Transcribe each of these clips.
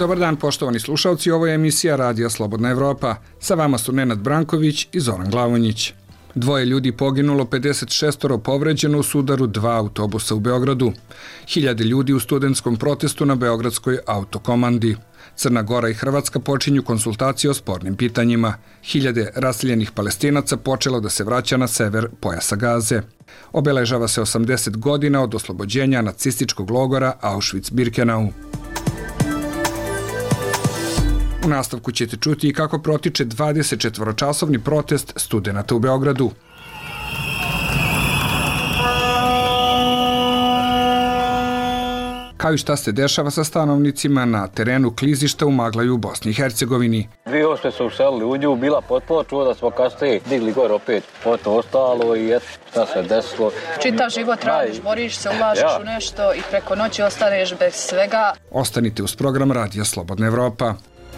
Dobar dan, poštovani slušalci, ovo je emisija Radija Slobodna Evropa. Sa vama su Nenad Branković i Zoran Glavonjić. 2 ljudi poginulo, 56 povređeno u sudaru 2 autobusa u Beogradu. Hiljade ljudi u studentskom protestu na Beogradskoj autokomandi. Crna Gora i Hrvatska počinju konsultacije o spornim pitanjima. Hiljade raseljenih Palestinaca počelo da se vraća na sever pojasa Gaze. Obeležava se 80 godina od oslobođenja nacističkog logora Auschwitz-Birkenau. U nastavku ćete čuti i kako protiče 24-časovni protest studenata u Beogradu. Kao i šta se dešava sa stanovnicima na terenu klizišta u Maglaju u Bosni i Hercegovini. 2008 su uselili u nju, bila potpuno, čuo da smo kasnije digli gore opet poto ostalo i eto šta se desilo. Čitav život radiš, boriš se, ulažeš u nešto i preko noći ostaneš bez svega. Ostanite uz program Radija Slobodna Evropa.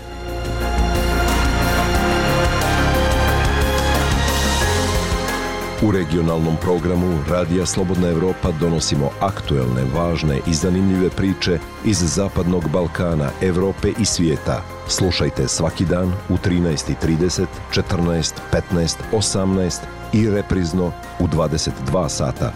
U regionalnom programu Radija Slobodna Evropa donosimo aktuelne, važne i zanimljive priče iz Zapadnog Balkana, Evrope i svijeta. Slušajte svaki dan u 13:30, 14, 15, 18 i reprizno u 22 sata.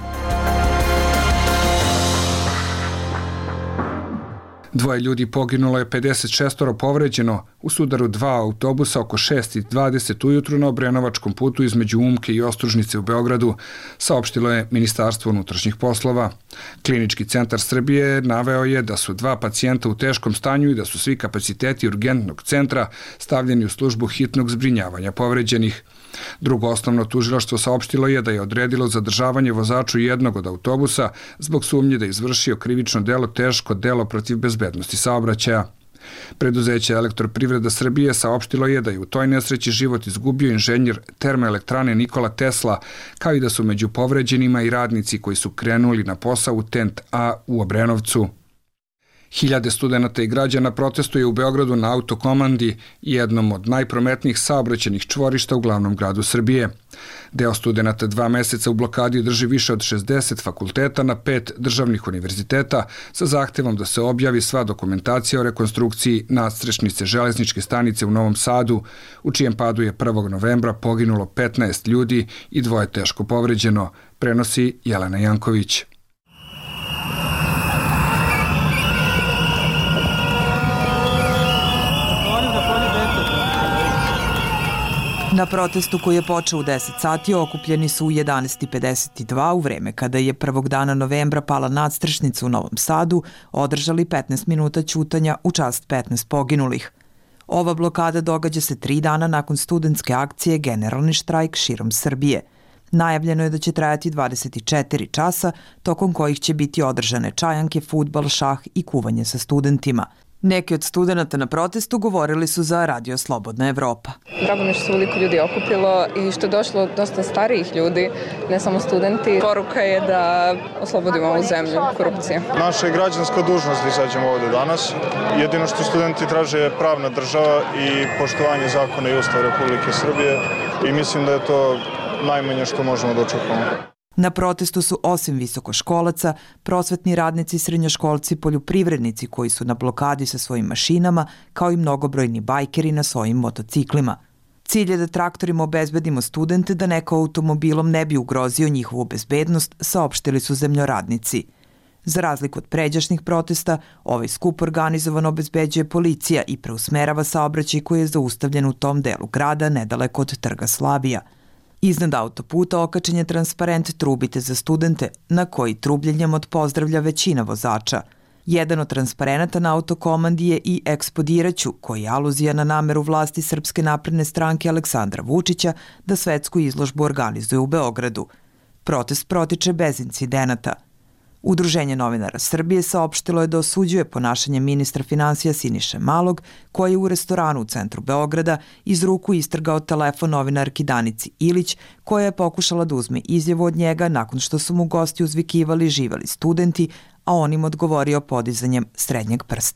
2 ljudi poginulo je, 56 povređeno u sudaru 2 autobusa oko 6:20 ujutru na Obrenovačkom putu između Umke i Ostružnice u Beogradu, saopštilo je Ministarstvo unutrašnjih poslova. Klinički centar Srbije naveo je da su 2 pacijenta u teškom stanju i da su svi kapaciteti urgentnog centra stavljeni u službu hitnog zbrinjavanja povređenih. Drugo osnovno tužilaštvo saopštilo je da je odredilo zadržavanje vozaču jednog od autobusa zbog sumnje da je izvršio krivično delo teško delo protiv bezbednosti saobraćaja. Preduzeće Elektroprivreda Srbije saopštilo je da je u toj nesreći život izgubio inženjer termoelektrane Nikola Tesla, kao i da su među povređenima i radnici koji su krenuli na posao u Tent A u Obrenovcu. Hiljade studenata i građana protestuje u Beogradu na autokomandi, jednom od najprometnijih saobraćajnih čvorišta u glavnom gradu Srbije. Deo studenata 2 meseca u blokadi drži više od 60 fakulteta na 5 državnih univerziteta sa zahtevom da se objavi sva dokumentacija o rekonstrukciji nadstrešnice železničke stanice u Novom Sadu, u čijem padu je 1. novembra poginulo 15 ljudi i 2 teško povređeno, prenosi Jelena Janković. Na protestu koji je počeo u 10 sati okupljeni su u 11:52 u vreme kada je 1. dana novembra pala nadstrešnica u Novom Sadu, održali 15 minuta ćutanja u čast 15 poginulih. Ova blokada događa se 3 dana nakon studentske akcije Generalni štrajk širom Srbije. Najavljeno je da će trajati 24 časa, tokom kojih će biti održane čajanke, fudbal, šah i kuvanje sa studentima. Neki od studenata na protestu govorili su za Radio Slobodna Evropa. Drago mi što se veliko ljudi okupilo i što je došlo dosta starijih ljudi, ne samo studenti. Poruka je da oslobodimo ovu zemlju korupcije. Naša je građanska dužnost da izađemo ovde danas. Jedino što studenti traže je pravna država i poštovanje zakona i Ustava Republike Srbije i mislim da je to najmanje što možemo da očekujemo. Na protestu su osim visokoškolaca, prosvetni radnici, srednjoškolci, poljoprivrednici koji su na blokadi sa svojim mašinama, kao i mnogobrojni bajkeri na svojim motociklima. Cilj je da traktorima obezbedimo studente da neko automobilom ne bi ugrozio njihovu bezbednost, saopštili su zemljoradnici. Za razliku od pređašnjih protesta, ovaj skup organizovano obezbeđuje policija i preusmerava saobraćaj koji je zaustavljen u tom delu grada nedaleko od Trga Slavija. Iznad autoputa okačen je transparent "Trubite za studente", na koji trubljenjem odpozdravlja većina vozača. Jedan od transparenata na autokomandi je i "Ekspodiraću", koji je aluzija na nameru vlasti Srpske napredne stranke Aleksandra Vučića da svetsku izložbu organizuje u Beogradu. Protest protiče bez incidenata. Udruženje novinara Srbije saopštilo je da osuđuje ponašanje ministra finansija Siniše Malog, koji je u restoranu u centru Beograda iz ruku istrgao telefon novinarki Danici Ilić, koja je pokušala da uzme izjavu od njega nakon što su mu gosti uzvikivali "živeli studenti", a on im odgovorio podizanjem srednjeg prsta.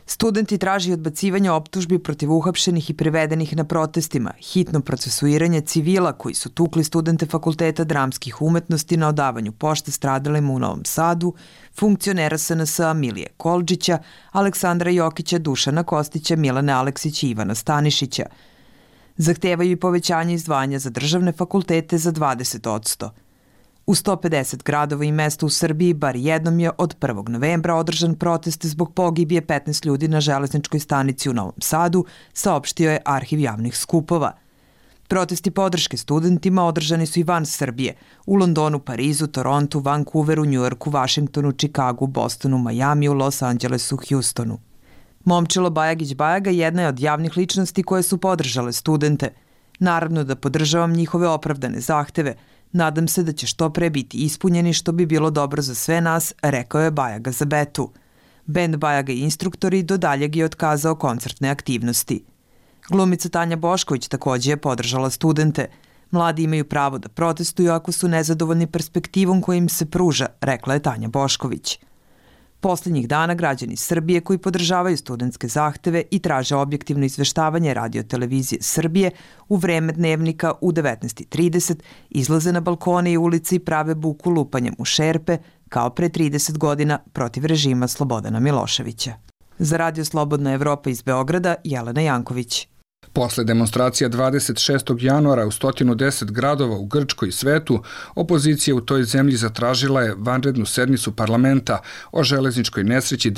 Studenti traži odbacivanje optužbi protiv uhapšenih i privedenih na protestima, hitno procesuiranje civila koji su tukli studente Fakulteta dramskih umetnosti na odavanju pošte stradalima u Novom Sadu, funkcionera SNS-a Milije Kolđića, Aleksandra Jokića, Dušana Kostića, Milane Aleksić i Ivana Stanišića. Zahtevaju i povećanje izdvajanja za državne fakultete za 20%. U 150 gradova i mesta u Srbiji bar jednom je od 1. novembra održan protest zbog pogibije 15 ljudi na železničkoj stanici u Novom Sadu, saopštio je Arhiv javnih skupova. Protesti podrške studentima održani su i van Srbije, u Londonu, Parizu, Torontu, Vancouveru, Njujorku, Vašingtonu, Čikagu, Bostonu, Majamiju, Los Angelesu, Hjustonu. Momčilo Bajagić-Bajaga jedna je od javnih ličnosti koje su podržale studente. Naravno da podržavam njihove opravdane zahteve. Nadam se da će što pre biti ispunjeni, što bi bilo dobro za sve nas, rekao je Bajaga za Betu. Bend Bajaga i instruktori do daljeg je otkazao koncertne aktivnosti. Glumica Tanja Bošković takođe je podržala studente. Mladi imaju pravo da protestuju ako su nezadovoljni perspektivom koja im se pruža, rekla je Tanja Bošković. Poslednjih dana građani Srbije koji podržavaju studentske zahteve i traže objektivno izveštavanje Radio-televizije Srbije u vreme dnevnika u 19:30 izlaze na balkone i ulici i prave buku lupanjem u šerpe kao pre 30 godina protiv režima Slobodana Miloševića. Za Radio Slobodna Evropa iz Beograda, Jelena Janković. Posle demonstracija 26. januara u 110 gradova u Grčkoj i svetu, opozicija u toj zemlji zatražila je vanrednu sednicu parlamenta o železničkoj nesreći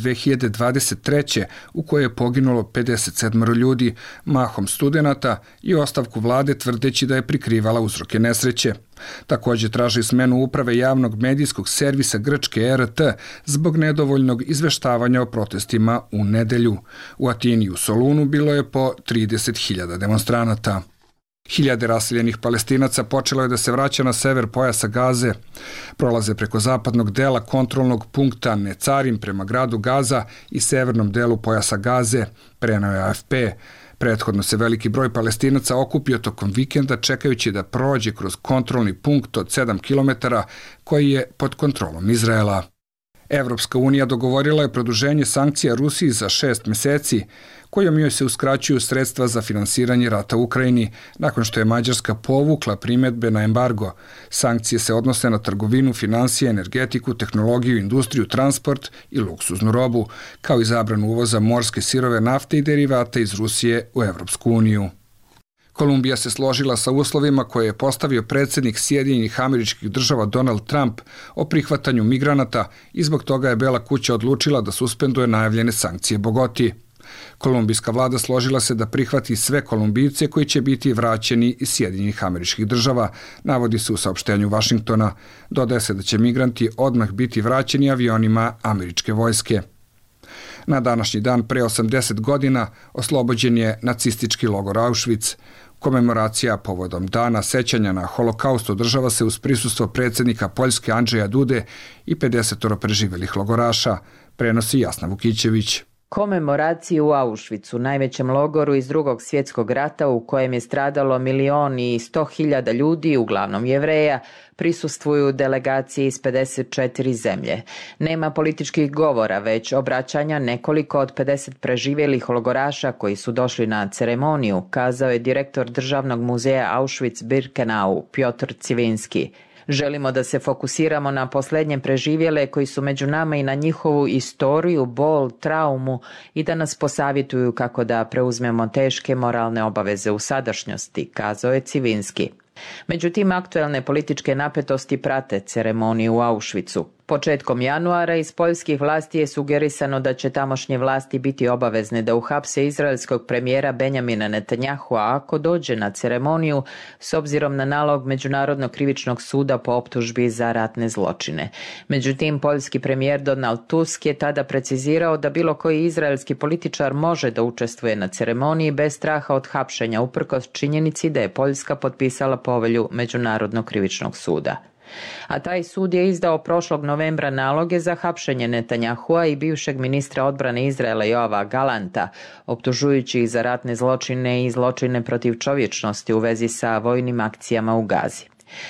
2023. u kojoj je poginulo 57 ljudi, mahom studenata, i ostavku vlade tvrdeći da je prikrivala uzroke nesreće. Takođe traži smenu uprave javnog medijskog servisa Grčke RT zbog nedovoljnog izveštavanja o protestima u nedelju. U Atini i u Solunu bilo je po 30.000 demonstranata. Hiljade raseljenih Palestinaca počelo je da se vraća na sever pojasa Gaze. Prolaze preko zapadnog dela kontrolnog punkta Necarim prema gradu Gaza i severnom delu pojasa Gaze, preneo je AFP. Prethodno se veliki broj Palestinaca okupio tokom vikenda čekajući da prođe kroz kontrolni punkt od 7 km koji je pod kontrolom Izraela. Evropska unija dogovorila je produženje sankcija Rusiji za 6 meseci, kojom joj se uskraćuju sredstva za finansiranje rata u Ukrajini, nakon što je Mađarska povukla primedbe na embargo. Sankcije se odnose na trgovinu, finansije, energetiku, tehnologiju, industriju, transport i luksuznu robu, kao i zabranu uvoza morske sirove nafte i derivata iz Rusije u Evropsku uniju. Kolumbija se složila sa uslovima koje je postavio predsjednik Sjedinjenih Američkih Država Donald Trump o prihvatanju migranata i zbog toga je Bela kuća odlučila da suspenduje najavljene sankcije Bogoti. Kolumbijska vlada složila se da prihvati sve Kolumbijce koji će biti vraćeni iz Sjedinjenih Američkih Država, navodi se u saopštenju Vašingtona. Dodaje se da će migranti odmah biti vraćeni avionima američke vojske. Na današnji dan pre 80 godina oslobođen je nacistički logor Auschwitz. Komemoracija povodom dana sećanja na Holokaust održava se uz prisustvo predsjednika Poljske Andžeja Dude i 50 preživelih logoraša, prenosi Jasna Vukićević. Komemoraciju u Auschwitzu, najvećem logoru iz Drugog svjetskog rata u kojem je stradalo 1.100.000 ljudi, uglavnom Jevreja, prisustvuju delegacije iz 54 zemlje. Nema političkih govora, već obraćanja nekoliko od 50 preživjelih logoraša koji su došli na ceremoniju, kazao je direktor Državnog muzeja Auschwitz-Birkenau, Piotr Civinski. Želimo da se fokusiramo na posljednje preživjele koji su među nama i na njihovu istoriju, bol, traumu i da nas posavjetuju kako da preuzmemo teške moralne obaveze u sadašnjosti, kazao je Civinski. Međutim, aktuelne političke napetosti prate ceremoniju u Auschwitzu. Početkom januara iz poljskih vlasti je sugerisano da će tamošnje vlasti biti obavezne da uhapse izraelskog premijera Benjamina Netanyahua ako dođe na ceremoniju s obzirom na nalog Međunarodnog krivičnog suda po optužbi za ratne zločine. Međutim, poljski premijer Donald Tusk je tada precizirao da bilo koji izraelski političar može da učestvuje na ceremoniji bez straha od hapšenja uprkos činjenici da je Poljska potpisala povelju Međunarodnog krivičnog suda. A taj sud je izdao prošlog novembra naloge za hapšenje Netanyahua i bivšeg ministra odbrane Izraela Joava Galanta, optužujući ih za ratne zločine i zločine protiv čovječnosti u vezi sa vojnim akcijama u Gazi.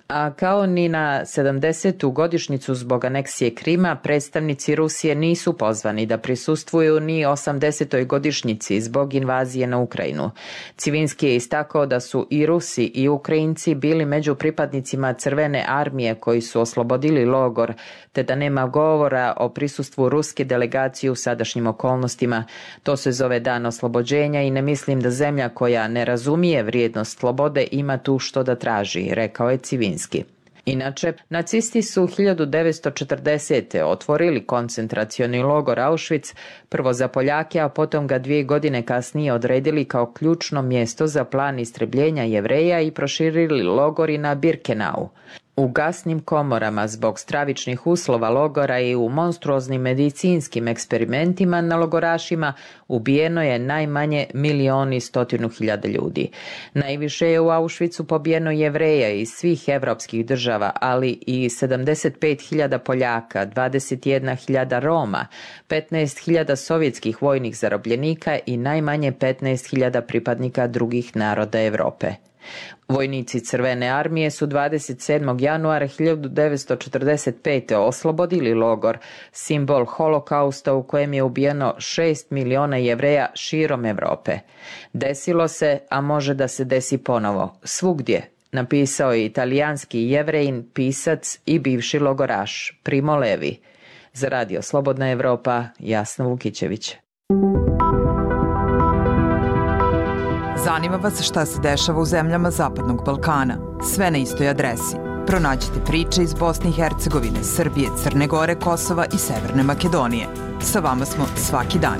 A kao ni na 70. godišnjicu zbog aneksije Krima, predstavnici Rusije nisu pozvani da prisustvuju ni 80. godišnjici zbog invazije na Ukrajinu. Civinski je istakao da su i Rusi i Ukrajinci bili među pripadnicima Crvene armije koji su oslobodili logor, te da nema govora o prisustvu ruske delegacije u sadašnjim okolnostima. To se zove dan oslobođenja i ne mislim da zemlja koja ne razumije vrijednost slobode ima tu što da traži, rekao je Civinski. Inače, nacisti su 1940. otvorili koncentracioni logor Auschwitz, prvo za Poljake, a potom ga 2 godine kasnije odredili kao ključno mjesto za plan istrebljenja Jevreja i proširili logor i na Birkenau. U gasnim komorama zbog stravičnih uslova logora i u monstruoznim medicinskim eksperimentima na logorašima ubijeno je najmanje 1.100.000 ljudi. Najviše je u Auschwitzu pobijeno Jevreja iz svih evropskih država, ali i 75.000 Poljaka, 21.000 Roma, 15.000 sovjetskih vojnih zarobljenika i najmanje 15.000 pripadnika drugih naroda Europe. Vojnici Crvene armije su 27. januara 1945. oslobodili logor, simbol holokausta u kojem je ubijeno 6 miliona Jevreja širom Europe. Desilo se, a može da se desi ponovo, svugdje, napisao je italijanski Jevrejin, pisac i bivši logoraš Primo Levi. Za Radio Slobodna Evropa, Jasna Vukićević. Zanima vas šta se dešava u zemljama Zapadnog Balkana. Sve na istoj adresi. Pronađite priče iz Bosne i Hercegovine, Srbije, Crne Gore, Kosova i Severne Makedonije. Sa vama smo svaki dan.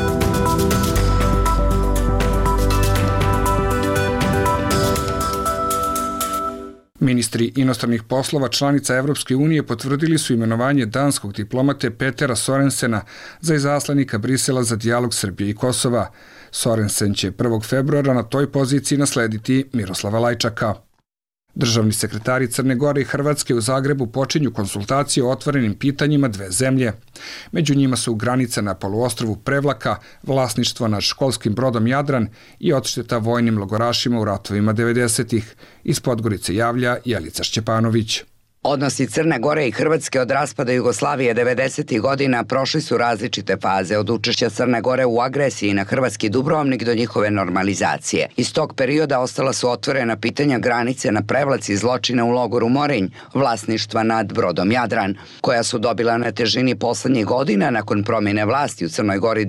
Ministri inostranih poslova članica Evropske unije potvrdili su imenovanje danskog diplomate Petera Sorensena za izaslanika Brisela za dijalog Srbije i Kosova. Sorensen će 1. februara na toj poziciji naslediti Miroslava Lajčaka. Državni sekretari Crne Gore i Hrvatske u Zagrebu počinju konsultacije o otvorenim pitanjima dve zemlje. Među njima su granica na poluostrvu Prevlaka, vlasništvo nad školskim brodom Jadran i odšteta vojnim logorašima u ratovima 90-ih. Iz Podgorice javlja Jelica Šćepanović. Odnosi Crne Gore i Hrvatske od raspada Jugoslavije 90. godina prošli su različite faze, od učešća Crne Gore u agresiji na hrvatski Dubrovnik do njihove normalizacije. Iz tog perioda ostala su otvorena pitanja granice na Prevlaci, zločina u logoru Morinj, vlasništva nad brodom Jadran, koja su dobila na težini poslednjih godina nakon promjene vlasti u Crnoj Gori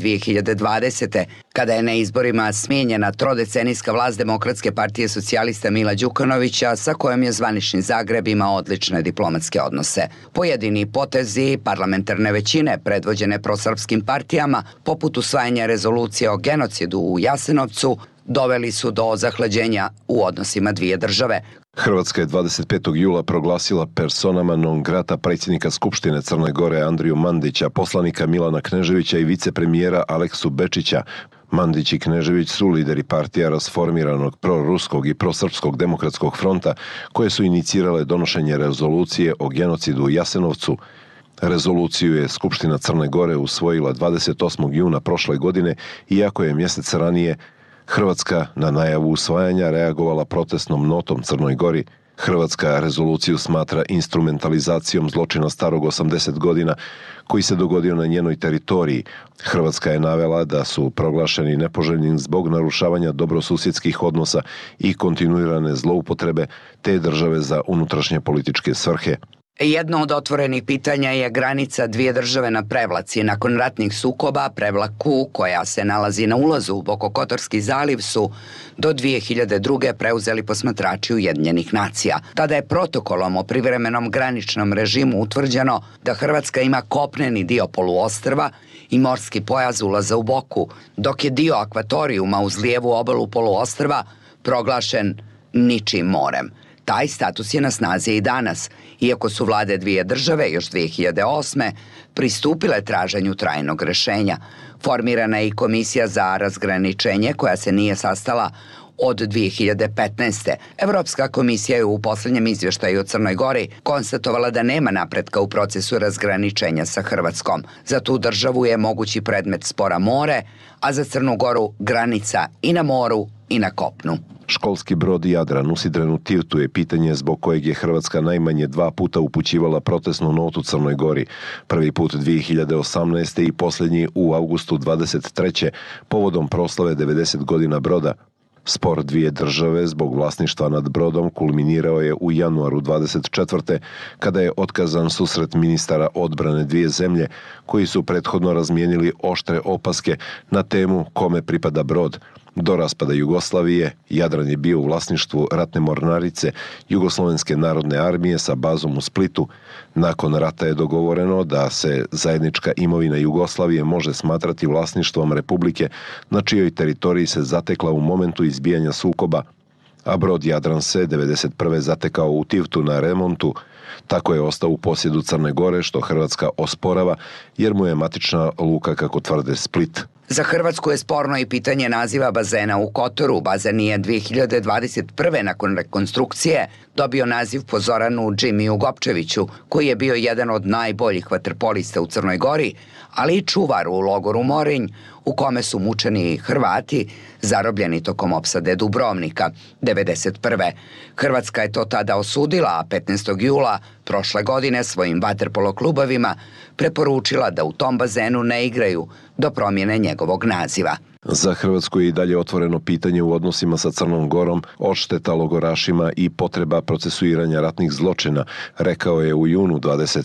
2020. kada je na izborima smijenjena trodecenijska vlast Demokratske partije socijalista Mila Đukanovića, sa kojom je zvanični Zagreb imao odlične diplomatske odnose. Pojedini potezi parlamentarne većine predvođene prosrpskim partijama, poput usvajanja rezolucije o genocidu u Jasenovcu, doveli su do zahlađenja u odnosima dvije države. Hrvatska je 25. jula proglasila personama non grata predsjednika Skupštine Crne Gore Andriju Mandića, poslanika Milana Kneževića i vicepremijera Aleksu Bečića. Mandić i Knežević su lideri partija rasformiranog proruskog i prosrpskog demokratskog fronta koje su inicirale donošenje rezolucije o genocidu u Jasenovcu. Rezoluciju je Skupština Crne Gore usvojila 28. juna prošle godine, iako je mjesec ranije Hrvatska na najavu usvajanja reagovala protestnom notom Crnoj Gori. Hrvatska rezoluciju smatra instrumentalizacijom zločina starog 80 godina koji se dogodio na njenoj teritoriji. Hrvatska je navela da su proglašeni nepoželjnim zbog narušavanja dobrosusjedskih odnosa i kontinuirane zloupotrebe te države za unutrašnje političke svrhe. Jedno od otvorenih pitanja je granica dvije države na Prevlaci. Nakon ratnih sukoba, Prevlaku, koja se nalazi na ulazu u Bokokotorski zaliv, su do 2002. preuzeli posmatrači Ujedinjenih nacija. Tada je protokolom o privremenom graničnom režimu utvrđeno da Hrvatska ima kopneni dio poluostrva i morski pojas ulaza u Boku, dok je dio akvatorijuma uz lijevu obalu poluostrva proglašen ničim morem. Taj status je na snazi i danas, iako su vlade dvije države još 2008. pristupile traženju trajnog rešenja. Formirana je i komisija za razgraničenje koja se nije sastala od 2015. Evropska komisija je u poslednjem izvještaju o Crnoj Gori konstatovala da nema napretka u procesu razgraničenja sa Hrvatskom. Za tu državu je mogući predmet spora more, a za Crnu Goru granica i na moru i na kopnu. Školski brod Jadran usidren u Tivtu je pitanje zbog kojeg je Hrvatska najmanje 2 puta upućivala protestnu notu Crnoj Gori. Prvi put 2018. i posljednji u avgustu 23. povodom proslave 90 godina broda. Spor dvije države zbog vlasništva nad brodom kulminirao je u januaru 24. kada je otkazan susret ministara odbrane dvije zemlje koji su prethodno razmijenili oštre opaske na temu kome pripada brod. Do raspada Jugoslavije, Jadran je bio u vlasništvu ratne mornarice Jugoslovenske narodne armije sa bazom u Splitu. Nakon rata je dogovoreno da se zajednička imovina Jugoslavije može smatrati vlasništvom Republike na čijoj teritoriji se zatekla u momentu izbijanja sukoba, a brod Jadran se 1991. zatekao u Tivtu na remontu. Tako je ostao u posjedu Crne Gore, što Hrvatska osporava jer mu je matična luka, kako tvrde, Split. Za Hrvatsku je sporno i pitanje naziva bazena u Kotoru. Bazen je 2021. nakon rekonstrukcije dobio naziv po Zoranu Džimiju Gopčeviću, koji je bio jedan od najboljih vaterpolista u Crnoj Gori, ali i čuvar u logoru Morinj, u kome su mučeni Hrvati zarobljeni tokom opsade Dubrovnika 1991. Hrvatska je to tada osudila, a 15. jula prošle godine svojim vaterpolo klubovima preporučila da u tom bazenu ne igraju do promjene njegovog naziva. Za Hrvatsku je i dalje otvoreno pitanje u odnosima sa Crnom Gorom, odšteta logorašima i potreba procesuiranja ratnih zločina, rekao je u junu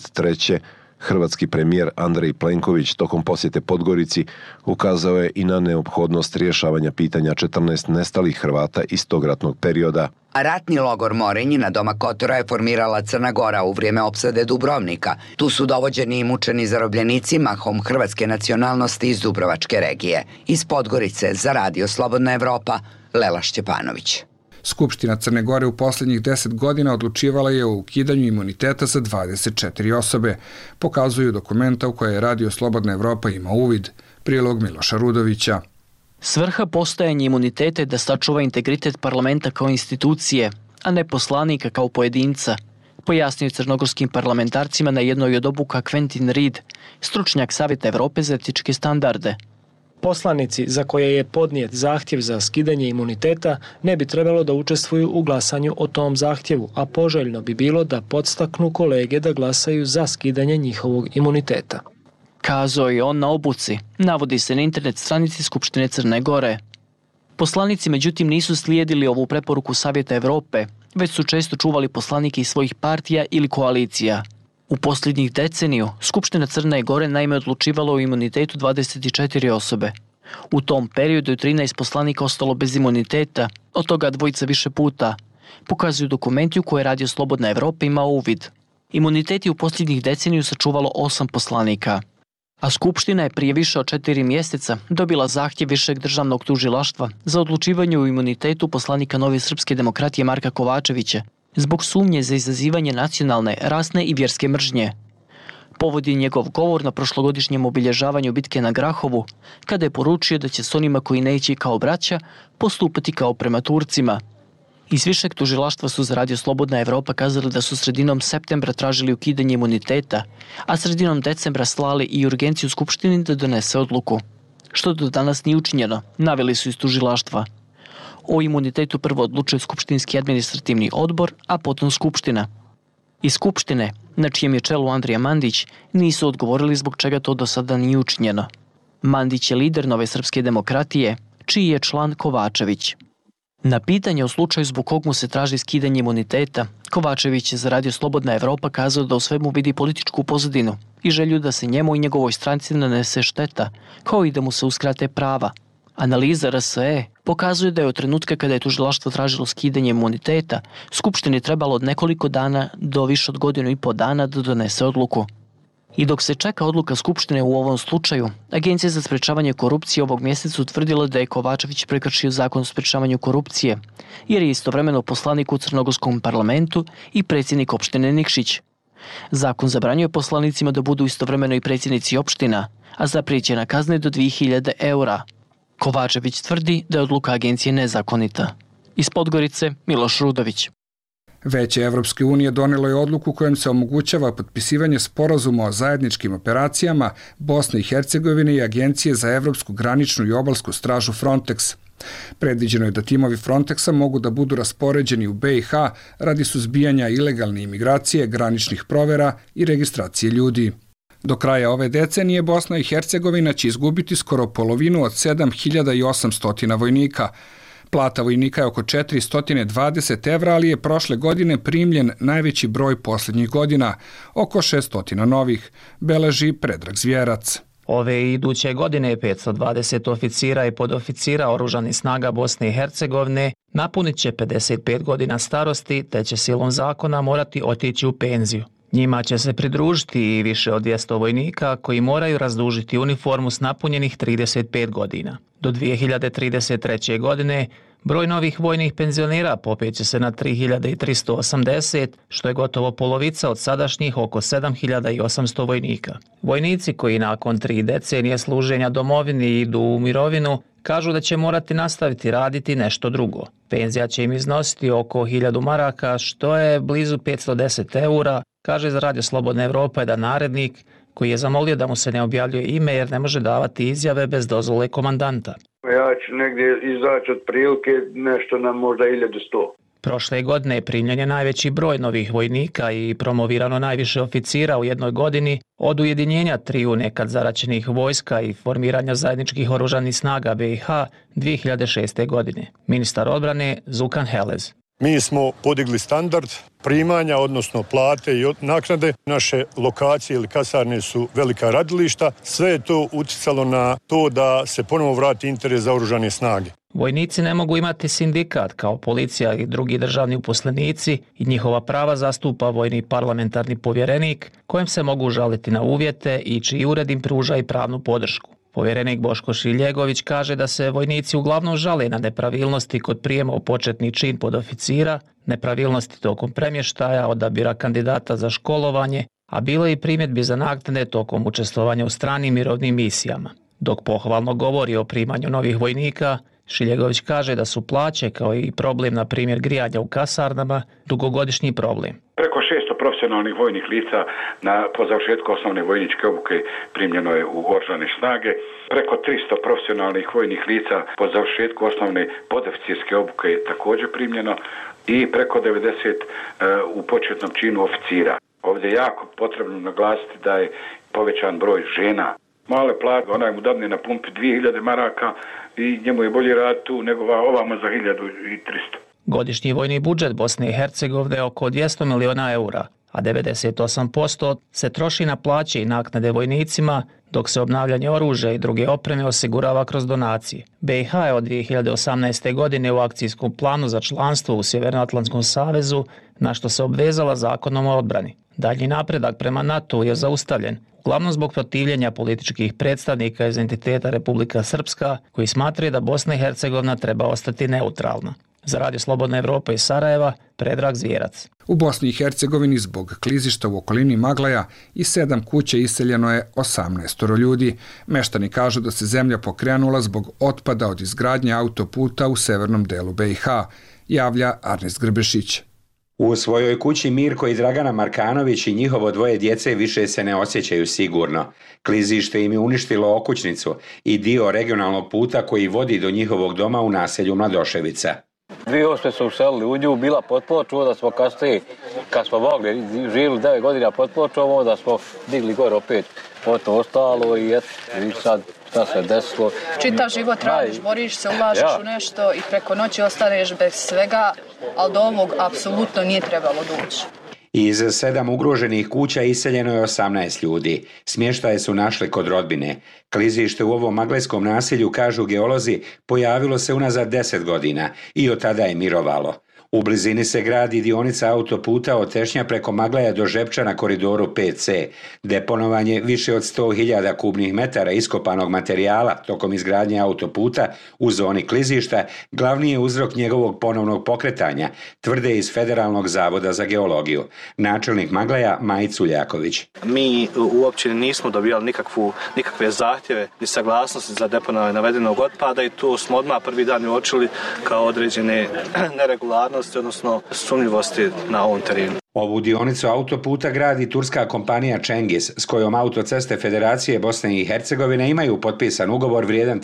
23. Hrvatski premijer Andrej Plenković tokom posjete Podgorici ukazao je i na neophodnost rješavanja pitanja 14 nestalih Hrvata iz tog ratnog perioda. Ratni logor Morinj na Doma Kotora je formirala Crna Gora u vrijeme opsade Dubrovnika. Tu su dovođeni i mučeni zarobljenici mahom hrvatske nacionalnosti iz Dubrovačke regije. Iz Podgorice za Radio Slobodna Evropa, Lela Šćepanović. Skupština Crne Gore u posljednjih 10 godina odlučivala je o ukidanju imuniteta za 24 osobe. Pokazuju dokumenta u koje je Radio Slobodna Evropa ima uvid. Prilog Miloša Rudovića. Svrha postojanja imuniteta je da sačuva integritet parlamenta kao institucije, a ne poslanika kao pojedinca, pojasnio crnogorskim parlamentarcima na jednoj od obuka Quentin Reed, stručnjak Savjeta Evrope za etičke standarde. Poslanici za koje je podnijet zahtjev za skidanje imuniteta ne bi trebalo da učestvuju u glasanju o tom zahtjevu, a poželjno bi bilo da podstaknu kolege da glasaju za skidanje njihovog imuniteta. Kazao je on na obuci, navodi se na internet stranici Skupštine Crne Gore. Poslanici međutim nisu slijedili ovu preporuku Savjeta Evrope, već su često čuvali poslanike iz svojih partija ili koalicija. U posljednjih deceniju Skupština Crne Gore naime odlučivalo o imunitetu 24 osobe. U tom periodu je 13 poslanika ostalo bez imuniteta, od toga 2 više puta, pokazuju dokumenti u koje Radio Slobodna Evropa ima uvid. Imunitet je u posljednjih deceniju sačuvalo 8 poslanika. A Skupština je prije više od 4 mjeseca dobila zahtjev Višeg državnog tužilaštva za odlučivanje o imunitetu poslanika Nove srpske demokratije Marka Kovačevića zbog sumnje za izazivanje nacionalne, rasne i vjerske mržnje. Povod je njegov govor na prošlogodišnjem obilježavanju bitke na Grahovu, kada je poručio da će s onima koji neće kao braća postupati kao prema Turcima. Iz Višeg tužilaštva su za Radio Slobodna Evropa kazali da su sredinom septembra tražili ukidanje imuniteta, a sredinom decembra slali i urgenciju Skupštini da donese odluku. Što do danas nije učinjeno, naveli su iz tužilaštva. O imunitetu prvo odlučuje Skupštinski administrativni odbor, a potom Skupština. Iz Skupštine, na čijem je čelu Andrija Mandić, nisu odgovorili zbog čega to do sada nije učinjeno. Mandić je lider Nove srpske demokratije, čiji je član Kovačević. Na pitanje o slučaju zbog kog mu se traži skidanje imuniteta, Kovačević je za Radio Slobodna Evropa kazao da u svemu vidi političku pozadinu i želju da se njemu i njegovoj stranci nanese šteta, kao i da mu se uskrate prava. Analiza RSE pokazuje da je od trenutka kada je tužilaštvo tražilo skidanje imuniteta, Skupštini trebalo od nekoliko dana do više od 1,5 dana da donese odluku. I dok se čeka odluka Skupštine u ovom slučaju, Agencija za sprečavanje korupcije ovog mjeseca utvrdila da je Kovačević prekršio zakon o sprečavanju korupcije, jer je istovremeno poslanik u Crnogorskom parlamentu i predsjednik opštine Nikšić. Zakon zabranjuje poslanicima da budu istovremeno i predsjednici opština, a zapriječena kazna je do 2000 eura. Kovačević tvrdi da je odluka agencije nezakonita. Iz Podgorice, Miloš Rudović. Veće Evropske unije donelo je odluku kojom se omogućava potpisivanje sporazuma o zajedničkim operacijama Bosne i Hercegovine i Agencije za evropsku graničnu i obalsku stražu Frontex. Predviđeno je da timovi Frontexa mogu da budu raspoređeni u BiH radi suzbijanja ilegalne imigracije, graničnih provera i registracije ljudi. Do kraja ove decenije Bosna i Hercegovina će izgubiti skoro polovinu od 7800 vojnika. Plata vojnika je oko 420 evra, ali je prošle godine primljen najveći broj posljednjih godina, oko 600 novih, beleži Predrag Zvjerac. Ove i iduće godine 520 oficira i podoficira oružanih snaga Bosne i Hercegovine napunit će 55 godina starosti, te će silom zakona morati otići u penziju. Njima će se pridružiti i više od 200 vojnika koji moraju razdužiti uniformu s napunjenih 35 godina. Do 2033. godine broj novih vojnih penzionera popeće se na 3380, što je gotovo polovica od sadašnjih oko 7800 vojnika. Vojnici koji nakon 3 decenije služenja domovini idu u mirovinu, kažu da će morati nastaviti raditi nešto drugo. Penzija će im iznositi oko 1000 maraka, što je blizu 510 eura, kaže za Radio Slobodna Evropa jedan narednik koji je zamolio da mu se ne objavljuje ime jer ne može davati izjave bez dozvole komandanta. Ja ću negdje izaći od prilike nešto na možda 1100. Prošle godine primljen je najveći broj novih vojnika i promovirano najviše oficira u jednoj godini od ujedinjenja 3 nekad zaraćenih vojska i formiranja zajedničkih oružanih snaga BiH 2006. godine. Ministar odbrane Zukan Helez. Mi smo podigli standard primanja, odnosno plate i naknade. Naše lokacije ili kasarne su velika radilišta. Sve je to utjecalo na to da se ponovo vrati interes za oružane snage. Vojnici ne mogu imati sindikat kao policija i drugi državni uposlenici i njihova prava zastupa vojni parlamentarni povjerenik kojem se mogu žaliti na uvjete i čiji ured im pruža i pravnu podršku. Povjerenik Boško Šiljegović kaže da se vojnici uglavnom žale na nepravilnosti kod prijema u početni čin podoficira, nepravilnosti tokom premještaja, odabira kandidata za školovanje, a bilo i primjedbi za naknade tokom učestvovanja u stranim mirovnim misijama. Dok pohvalno govori o primanju novih vojnika, Šiljegović kaže da su plaće, kao i problem, na primjer, grijanja u kasarnama, dugogodišnji problem. Preko 600 profesionalnih vojnih lica po završetku osnovne vojničke obuke primljeno je u oružane snage. Preko 300 profesionalnih vojnih lica po završetku osnovne podoficirske obuke je također primljeno i preko 90 u početnom činu oficira. Ovdje je jako potrebno naglasiti da je povećan broj žena. Male plate, onaj mu dadne na pumpi 2000 maraka i njemu je bolje raditi tu nego ovamo za 1300. Godišnji vojni budžet Bosne i Hercegovine je oko 200 miliona eura, a 98% se troši na plaće i naknade vojnicima, dok se obnavljanje oružja i druge opreme osigurava kroz donacije. BiH je od 2018. godine u akcijskom planu za članstvo u Sjevernoatlantskom savezu, na što se obvezala zakonom o odbrani. Dalji napredak prema NATO je zaustavljen, uglavnom zbog protivljenja političkih predstavnika iz entiteta Republika Srpska, koji smatraju da Bosna i Hercegovina treba ostati neutralna. Za Radio Slobodna Evropa iz Sarajeva, Predrag Zvjerac. U Bosni i Hercegovini zbog klizišta u okolini Maglaja i 7 kuća iseljeno je 18 ljudi. Meštani kažu da se zemlja pokrenula zbog otpada od izgradnje autoputa u severnom delu BiH, javlja Arnes Grbešić. U svojoj kući Mirko i Dragana Markanović i njihovo 2 djece više se ne osjećaju sigurno. Klizište im je uništilo okućnicu i dio regionalnog puta koji vodi do njihovog doma u naselju Mladoševica. 2008. su uselili u nju, bila pod ploču, onda smo kasnije, kad smo mogli, živjeli 9 godina pod pločom, onda smo digli gore opet to ostalo i sad šta se desilo. Čitav život radiš, boriš se, ulažeš u nešto i preko noći ostaneš bez svega, ali do ovog apsolutno nije trebalo doći. Iz 7 ugroženih kuća iseljeno je 18 ljudi. Smještaje su našli kod rodbine. Klizište u ovom maglajskom naselju, kažu geolozi, pojavilo se unazad 10 godina i od tada je mirovalo. U blizini se gradi dionica autoputa od Tešnja preko Maglaja do Žepča na koridoru 5C. Deponovanje više od 100.000 kubnih metara iskopanog materijala tokom izgradnje autoputa u zoni klizišta glavni je uzrok njegovog ponovnog pokretanja, tvrde iz Federalnog zavoda za geologiju. Načelnik Maglaja Majic Uljaković. Mi u općini nismo dobijali nikakve zahtjeve ni saglasnosti za deponovanje navedenog otpada i tu smo odmah prvi dan uočili kao određene neregularnosti, odnosno sumnjivosti na ovom terenu. Ovu dionicu autoputa gradi turska kompanija Cengiz, s kojom Autoceste Federacije Bosne i Hercegovine imaju potpisan ugovor vrijedan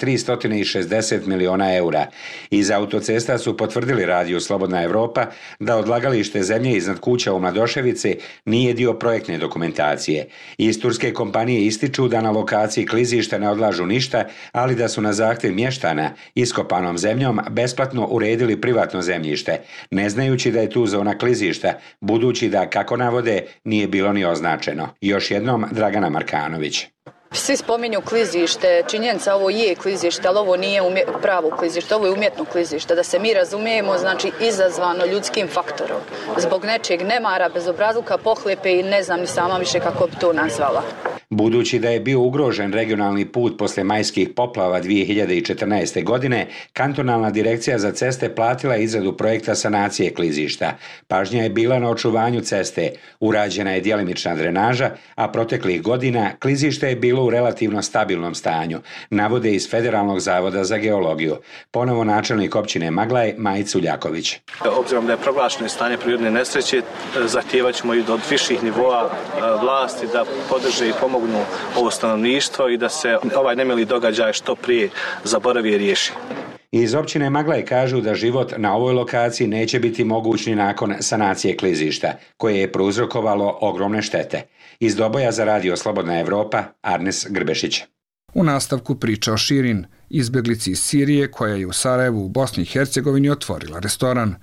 360 miliona eura. Iz autocesta su potvrdili radiju Slobodna Evropa da odlagalište zemlje iznad kuća u Mladoševici nije dio projektne dokumentacije. Iz turske kompanije ističu da na lokaciji klizišta ne odlažu ništa, ali da su na zahtjev mještana iskopanom zemljom besplatno uredili privatno zemljište, ne znajući da je tu zona klizišta, budući da, kako navode, nije bilo ni označeno. Još jednom Dragana Markanović. Svi spominju klizište, činjenica ovo je klizište, ali ovo nije pravo klizište, ovo je umjetno klizište. Da se mi razumijemo, znači izazvano ljudskim faktorom. Zbog nečeg nemara, bezobrazluka, pohlepe i ne znam ni sama više kako bi to nazvala. Budući da je bio ugrožen regionalni put posle majskih poplava 2014. godine, kantonalna direkcija za ceste platila izradu projekta sanacije klizišta. Pažnja je bila na očuvanju ceste, urađena je djelimična drenaža, a proteklih godina klizište je bilo u relativno stabilnom stanju, navode iz Federalnog zavoda za geologiju. Ponovo načelnik općine Maglaj Majic Uljaković. Obzirom da je proglašeno stanje prirodne nesreće, zahtijevat ćemo i od viših nivoa vlasti da podrže i pomogu ovo stanovništvo i da se ovaj nemili događaj što prije zaboravi i riješi. Iz općine Maglaj kažu da život na ovoj lokaciji neće biti moguć ni nakon sanacije klizišta, koje je prouzrokovalo ogromne štete. Iz Doboja za Radio Slobodna Evropa, Arnes Grbešić. U nastavku priča o Širin, izbjeglici iz Sirije koja je u Sarajevu u Bosni i Hercegovini otvorila restoran.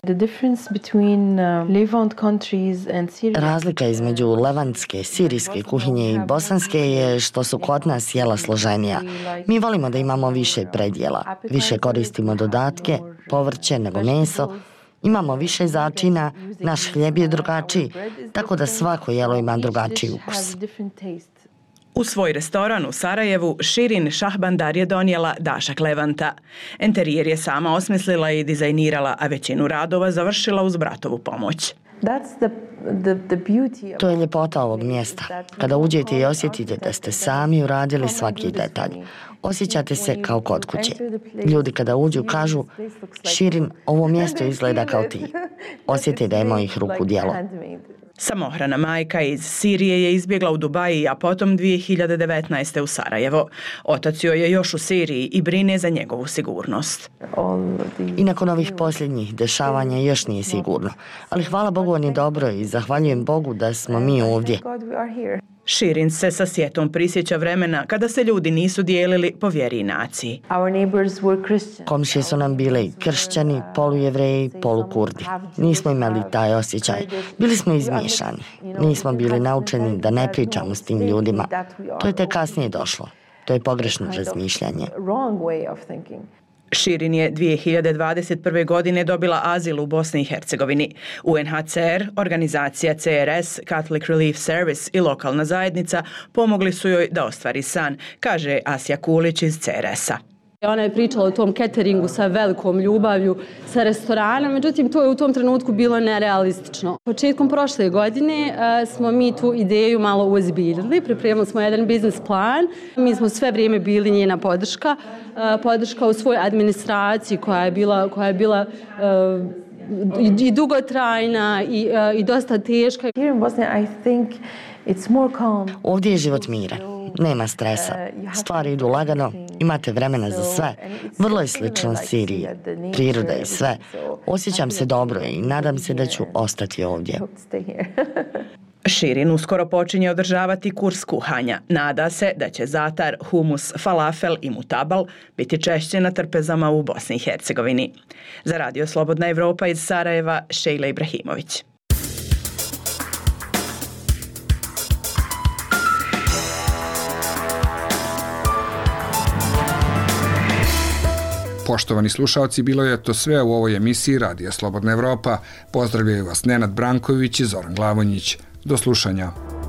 Razlika između levantske, sirijske kuhinje i bosanske je što su kod nas jela složenija. Mi volimo da imamo više predjela, više koristimo dodatke, povrće nego meso, imamo više začina, naš hljeb je drugačiji, tako da svako jelo ima drugačiji ukus. U svoj restoran u Sarajevu Širin Šahbandar je donijela dašak Levanta. Enterijer je sama osmislila i dizajnirala, a većinu radova završila uz bratovu pomoć. To je ljepota ovog mjesta. Kada uđete i osjetite da ste sami uradili svaki detalj, osjećate se kao kod kuće. Ljudi kada uđu kažu, Širin, ovo mjesto izgleda kao ti. Osjete da je mojih ruku djelo. Samohrana majka iz Sirije je izbjegla u Dubaji, a potom 2019. u Sarajevo. Otac joj je još u Siriji i brine za njegovu sigurnost. I nakon ovih posljednjih dešavanja još nije sigurno. Ali hvala Bogu, on je dobro i zahvaljujem Bogu da smo mi ovdje. Širin se sa sjetom prisjeća vremena kada se ljudi nisu dijelili po vjeri i naciji. Komšije su nam bile kršćani, polujevreji, polukurdi. Nismo imali taj osjećaj. Bili smo izmiješani. Nismo bili naučeni da ne pričamo s tim ljudima. To je tek kasnije došlo. To je pogrešno razmišljanje. Širin je 2021. godine dobila azil u Bosni i Hercegovini. UNHCR, organizacija CRS, Catholic Relief Service i lokalna zajednica pomogli su joj da ostvari san, kaže Asja Kulić iz CRS-a. Ona je pričala o tom cateringu sa velikom ljubavlju, sa restoranom, međutim to je u tom trenutku bilo nerealistično. Početkom prošle godine smo mi tu ideju malo uozbiljili, pripremili smo jedan biznis plan. Mi smo sve vrijeme bili njena podrška u svojoj administraciji koja je bila i dugotrajna i dosta teška. Ovdje je život miran. Nema stresa. Stvari idu lagano, imate vremena za sve. Vrlo je slično Siriji. Priroda i sve. Osjećam se dobro i nadam se da ću ostati ovdje. Širin uskoro počinje održavati kurs kuhanja. Nada se da će zatar, humus, falafel i mutabal biti češće na trpezama u Bosni i Hercegovini. Za Radio Slobodna Evropa iz Sarajeva, Šejla Ibrahimović. Poštovani slušalci, bilo je to sve u ovoj emisiji Radija Slobodna Evropa. Pozdravljaju vas Nenad Branković i Zoran Glavonjić. Do slušanja.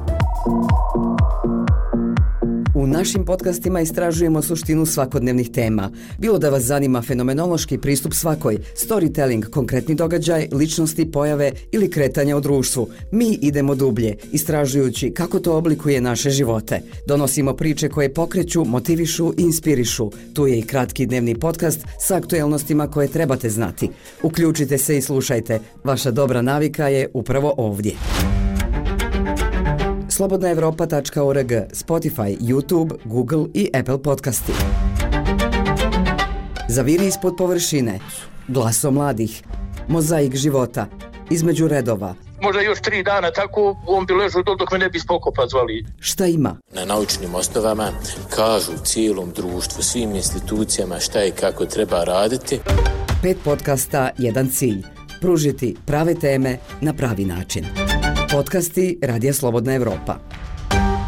U našim podcastima istražujemo suštinu svakodnevnih tema. Bilo da vas zanima fenomenološki pristup svakoj, storytelling, konkretni događaj, ličnosti, pojave ili kretanja u društvu. Mi idemo dublje, istražujući kako to oblikuje naše živote. Donosimo priče koje pokreću, motivišu i inspirišu. Tu je i kratki dnevni podcast sa aktuelnostima koje trebate znati. Uključite se i slušajte. Vaša dobra navika je upravo ovdje. slobodnaevropa.org, Spotify, YouTube, Google i Apple podcasti. Zaviri ispod površine, Glaso mladih, Mozaik života, Između redova. Možda još 3 dana tako, on bi ležao dok me ne bi spokopa zvali. Šta ima? Na naučnim osnovama kažu cijelom društvu, svim institucijama šta i kako treba raditi. 5 podcasta, jedan cilj. Pružiti prave teme na pravi način. Podcasti Radija Slobodna Evropa.